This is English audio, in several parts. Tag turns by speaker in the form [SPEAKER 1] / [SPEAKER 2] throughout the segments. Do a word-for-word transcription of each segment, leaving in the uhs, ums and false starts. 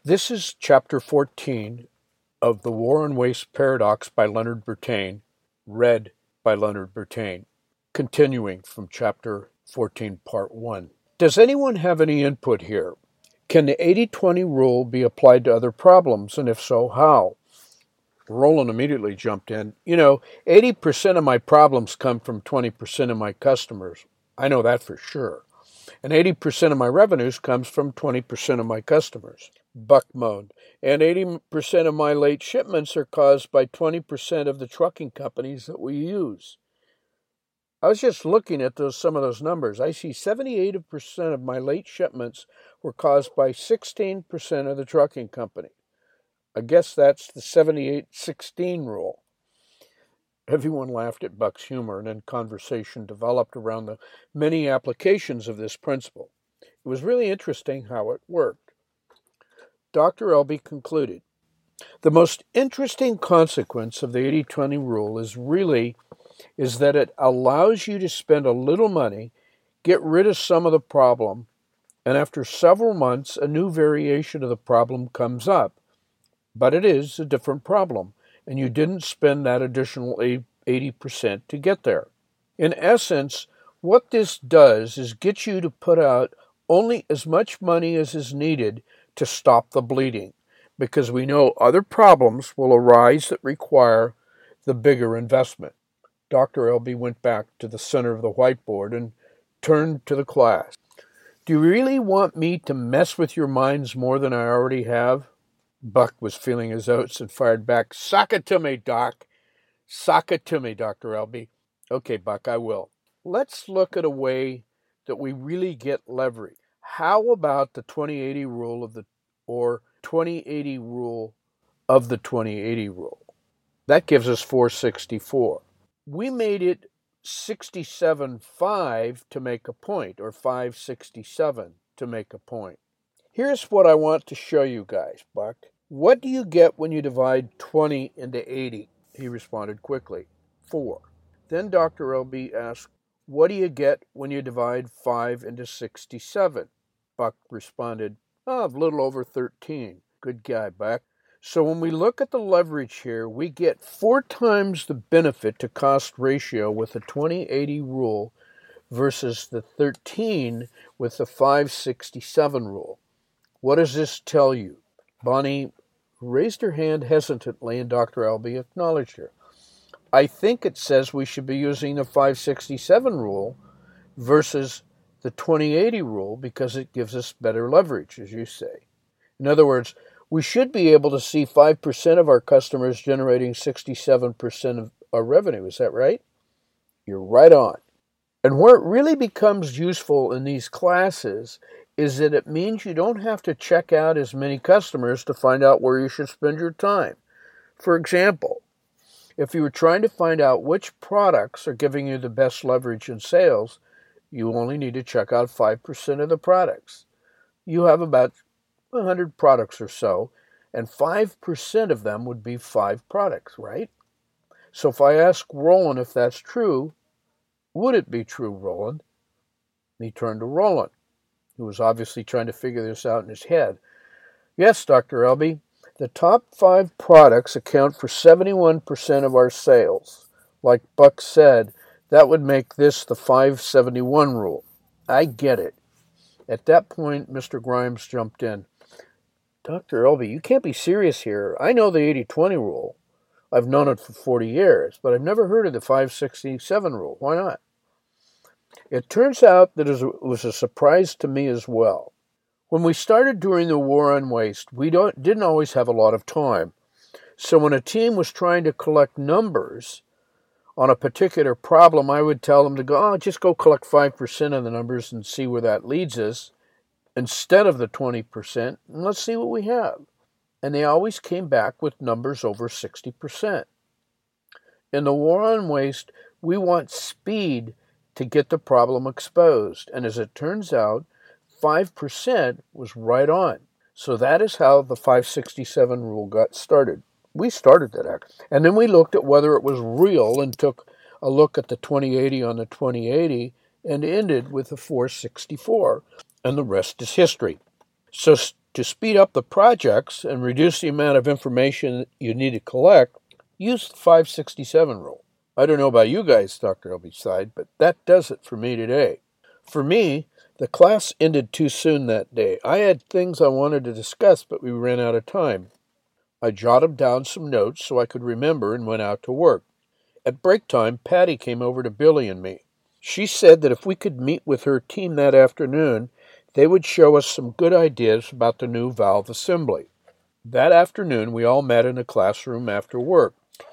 [SPEAKER 1] This is Chapter fourteen of The War on Waste Paradox by Leonard Bertain, read by Leonard Bertain, continuing from Chapter fourteen, Part one. Does anyone have any input here? Can the eighty twenty rule be applied to other problems, and if so, how? Roland immediately jumped in. You know, eighty percent of my problems come from twenty percent of my customers. I know that for sure. And eighty percent of my revenues comes from twenty percent of my customers. Buck moaned. And eighty percent of my late shipments are caused by twenty percent of the trucking companies that we use. I was just looking at those some of those numbers. I see seventy-eight percent of my late shipments were caused by sixteen percent of the trucking company. I guess that's the seventy-eight sixteen rule. Everyone laughed at Buck's humor, and then conversation developed around the many applications of this principle. It was really interesting how it worked. Doctor Elby concluded, the most interesting consequence of the eighty twenty rule is really is that it allows you to spend a little money, get rid of some of the problem, and after several months, a new variation of the problem comes up. But it is a different problem, and you didn't spend that additional eighty percent to get there. In essence, what this does is get you to put out only as much money as is needed to stop the bleeding, because we know other problems will arise that require the bigger investment. Doctor Elby went back to the center of the whiteboard and turned to the class. Do you really want me to mess with your minds more than I already have? Buck was feeling his oats and fired back, Sock it to me, Doc. Sock it to me, Doctor Elby. Okay, Buck, I will. Let's look at a way that we really get leverage. How about the twenty eighty rule of the, or twenty eighty rule of the twenty eighty rule? That gives us four sixty-four. We made it sixty-seven point five to make a point, or five sixty-seven to make a point. Here's what I want to show you guys, Buck. What do you get when you divide twenty into eighty? He responded quickly. Four. Then Doctor Elby asked, what do you get when you divide five into sixty-seven? Buck responded, oh, a little over thirteen. Good guy, Buck. So when we look at the leverage here, we get four times the benefit to cost ratio with the twenty eighty rule versus the thirteen with the five sixty-seven rule. What does this tell you? Bonnie raised her hand hesitantly, and Doctor Elby acknowledged her. I think it says we should be using the five sixty-seven rule versus the twenty eighty rule because it gives us better leverage, as you say. In other words, we should be able to see five percent of our customers generating sixty-seven percent of our revenue. Is that right? You're right on. And where it really becomes useful in these classes is that it means you don't have to check out as many customers to find out where you should spend your time. For example, if you were trying to find out which products are giving you the best leverage in sales, you only need to check out five percent of the products. You have about one hundred products or so, and five percent of them would be five products, right? So if I ask Roland if that's true, would it be true, Roland? He turned to Roland, who was obviously trying to figure this out in his head. Yes, Doctor Elby, the top five products account for seventy-one percent of our sales. Like Buck said, that would make this the five seventy-one rule. I get it. At that point, Mister Grimes jumped in. Doctor Elby, you can't be serious here. I know the eighty twenty rule. I've known it for forty years, but I've never heard of the five sixty-seven rule. Why not? It turns out that it was a surprise to me as well. When we started during the War on Waste, we don't, didn't always have a lot of time. So when a team was trying to collect numbers on a particular problem, I would tell them to go, oh, just go collect five percent of the numbers and see where that leads us, instead of the twenty percent, and let's see what we have. And they always came back with numbers over sixty percent. In the War on Waste, we want speed to get the problem exposed. And as it turns out, five percent was right on. So that is how the five sixty-seven rule got started. We started that act. And then we looked at whether it was real and took a look at the twenty eighty on the twenty eighty and ended with the four sixty-four. And the rest is history. So To speed up the projects and reduce the amount of information you need to collect, use the five sixty-seven rule. I don't know about you guys, Doctor Elbyside, but that does it for me today. For me, the class ended too soon that day. I had things I wanted to discuss, but we ran out of time. I jotted down some notes so I could remember and went out to work. At break time, Patty came over to Billy and me. She said that if we could meet with her team that afternoon, they would show us some good ideas about the new valve assembly. That afternoon, we all met in the classroom after work.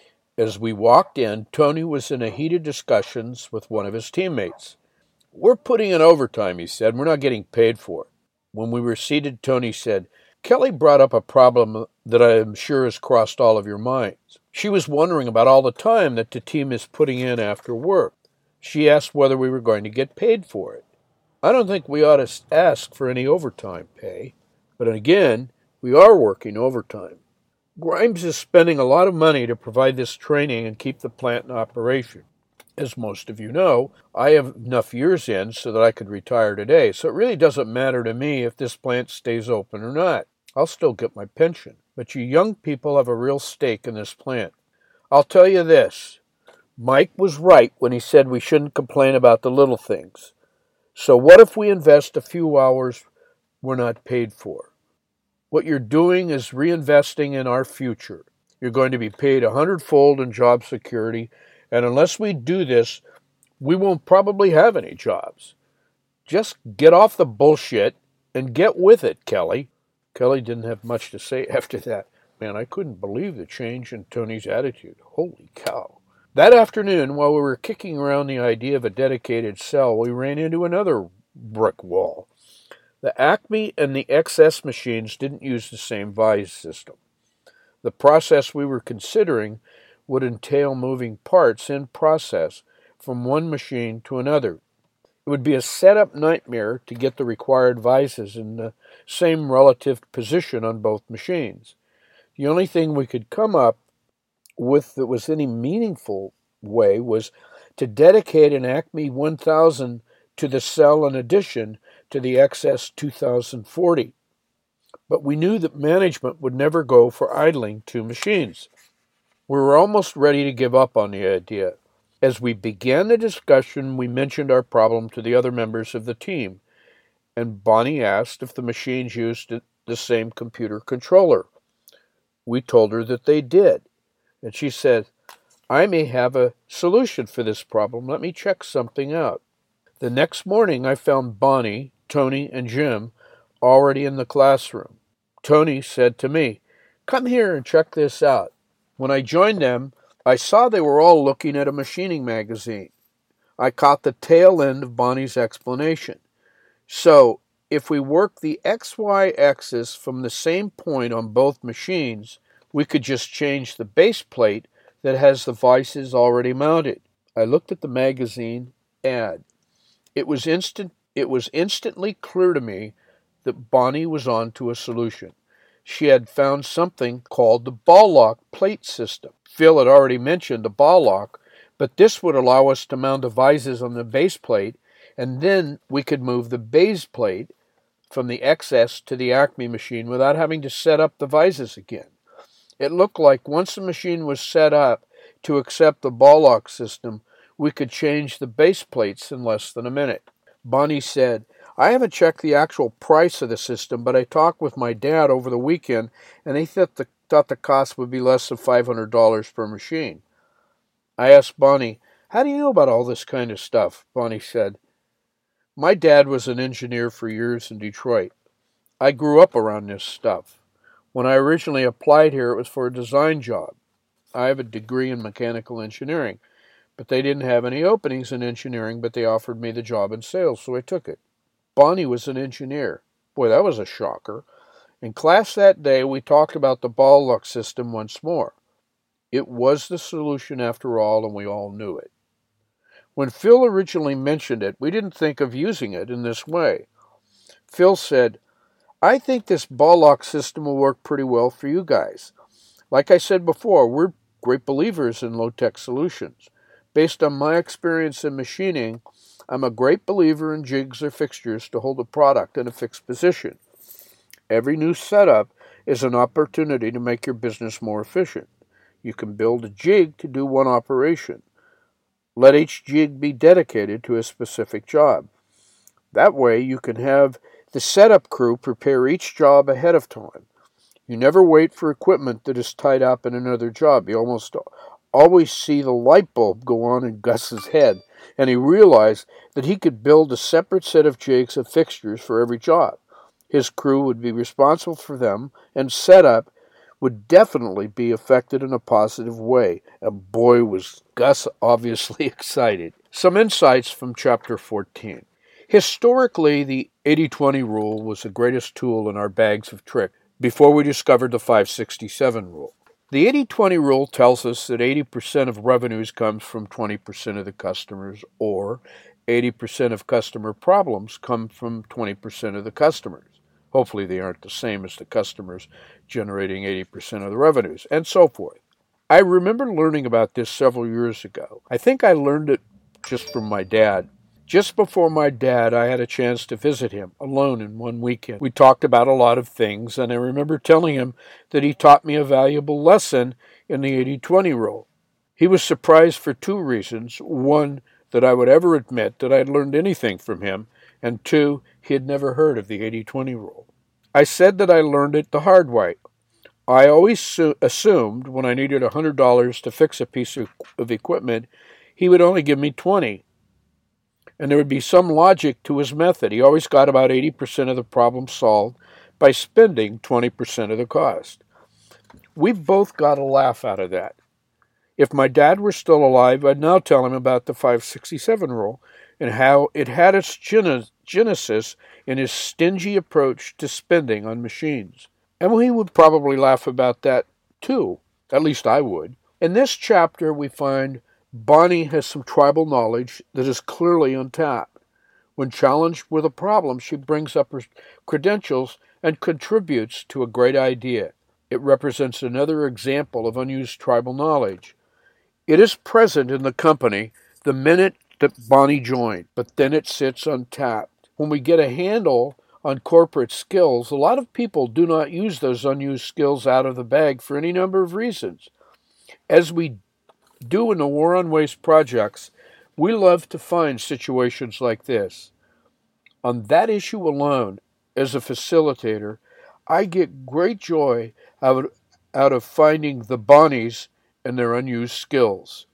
[SPEAKER 1] As we walked in, Tony was in a heated discussions with one of his teammates. "We're putting in overtime," he said. "We're not getting paid for it." When we were seated, Tony said, "Kelly brought up a problem that I am sure has crossed all of your minds. She was wondering about all the time that the team is putting in after work. She asked whether we were going to get paid for it. I don't think we ought to ask for any overtime pay, but again, we are working overtime. Grimes is spending a lot of money to provide this training and keep the plant in operation. As most of you know, I have enough years in so that I could retire today, so it really doesn't matter to me if this plant stays open or not. I'll still get my pension, but you young people have a real stake in this plant. I'll tell you this, Mike was right when he said we shouldn't complain about the little things. So what if we invest a few hours we're not paid for? What you're doing is reinvesting in our future. You're going to be paid a hundredfold in job security, and unless we do this, we won't probably have any jobs. Just get off the bullshit and get with it, Kelly." Kelly didn't have much to say after that. Man, I couldn't believe the change in Tony's attitude. Holy cow. That afternoon, while we were kicking around the idea of a dedicated cell, we ran into another brick wall. The Acme and the X S machines didn't use the same vise system. The process we were considering would entail moving parts in process from one machine to another. It would be a setup nightmare to get the required vises in the same relative position on both machines. The only thing we could come up with that was any meaningful way was to dedicate an Acme one thousand to the cell in addition to the X S two thousand forty. But we knew that management would never go for idling two machines. We were almost ready to give up on the idea. As we began the discussion, we mentioned our problem to the other members of the team, and Bonnie asked if the machines used the same computer controller. We told her that they did, and she said, "I may have a solution for this problem. Let me check something out." The next morning, I found Bonnie, Tony, and Jim already in the classroom. Tony said to me, "Come here and check this out." When I joined them, I saw they were all looking at a machining magazine. I caught the tail end of Bonnie's explanation. So, if we work the X Y axis from the same point on both machines, we could just change the base plate that has the vices already mounted. I looked at the magazine ad. It was instant. It was instantly clear to me that Bonnie was on to a solution. She had found something called the ball lock plate system. Phil had already mentioned the ball lock, but this would allow us to mount the vises on the base plate, and then we could move the base plate from the X S to the Acme machine without having to set up the vises again. It looked like once the machine was set up to accept the ball lock system, we could change the base plates in less than a minute. Bonnie said, "I haven't checked the actual price of the system, but I talked with my dad over the weekend, and he thought the, thought the cost would be less than five hundred dollars per machine." I asked Bonnie, "How do you know about all this kind of stuff?" Bonnie said, "My dad was an engineer for years in Detroit. I grew up around this stuff. When I originally applied here, it was for a design job. I have a degree in mechanical engineering, but they didn't have any openings in engineering, but they offered me the job in sales, so I took it." Bonnie was an engineer. Boy, that was a shocker. In class that day, we talked about the ball lock system once more. It was the solution after all, and we all knew it. When Phil originally mentioned it, we didn't think of using it in this way. Phil said, "I think this ball lock system will work pretty well for you guys. Like I said before, we're great believers in low-tech solutions. Based on my experience in machining, I'm a great believer in jigs or fixtures to hold a product in a fixed position. Every new setup is an opportunity to make your business more efficient. You can build a jig to do one operation. Let each jig be dedicated to a specific job. That way you can have the setup crew prepare each job ahead of time. You never wait for equipment that is tied up in another job. You almost always see the light bulb go on in Gus's head, and he realized that he could build a separate set of jigs of fixtures for every job. His crew would be responsible for them, and setup would definitely be affected in a positive way. And boy, was Gus obviously excited. Some insights from Chapter fourteen. Historically, the eighty twenty rule was the greatest tool in our bags of tricks before we discovered the five sixty-seven rule. The eighty twenty rule tells us that eighty percent of revenues comes from twenty percent of the customers, or eighty percent of customer problems come from twenty percent of the customers. Hopefully they aren't the same as the customers generating eighty percent of the revenues, and so forth. I remember learning about this several years ago. I think I learned it just from my dad. Just before my dad, I had a chance to visit him alone in one weekend. We talked about a lot of things, and I remember telling him that he taught me a valuable lesson in the eighty twenty rule. He was surprised for two reasons. One, that I would ever admit that I had learned anything from him, and two, he had never heard of the eighty twenty rule. I said that I learned it the hard way. I always su- assumed when I needed one hundred dollars to fix a piece of, of equipment, he would only give me twenty dollars. And there would be some logic to his method. He always got about eighty percent of the problem solved by spending twenty percent of the cost. We've both got a laugh out of that. If my dad were still alive, I'd now tell him about the five sixty-seven rule and how it had its genesis in his stingy approach to spending on machines. And he would probably laugh about that too. At least I would. In this chapter, we find Bonnie has some tribal knowledge that is clearly untapped. When challenged with a problem, she brings up her credentials and contributes to a great idea. It represents another example of unused tribal knowledge. It is present in the company the minute that Bonnie joined, but then it sits untapped. When we get a handle on corporate skills, a lot of people do not use those unused skills out of the bag for any number of reasons. As we do in the War on Waste projects, we love to find situations like this. On that issue alone, as a facilitator, I get great joy out, out of finding the Bonnies and their unused skills.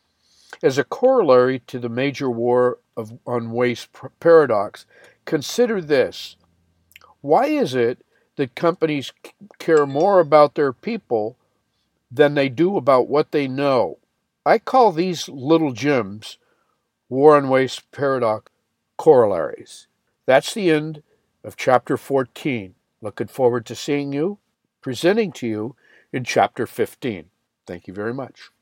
[SPEAKER 1] As a corollary to the major War of, on Waste paradox, consider this. Why is it that companies care more about their people than they do about what they know? I call these little gems War on Waste paradox corollaries. That's the end of Chapter fourteen. Looking forward to seeing you, presenting to you in Chapter fifteen. Thank you very much.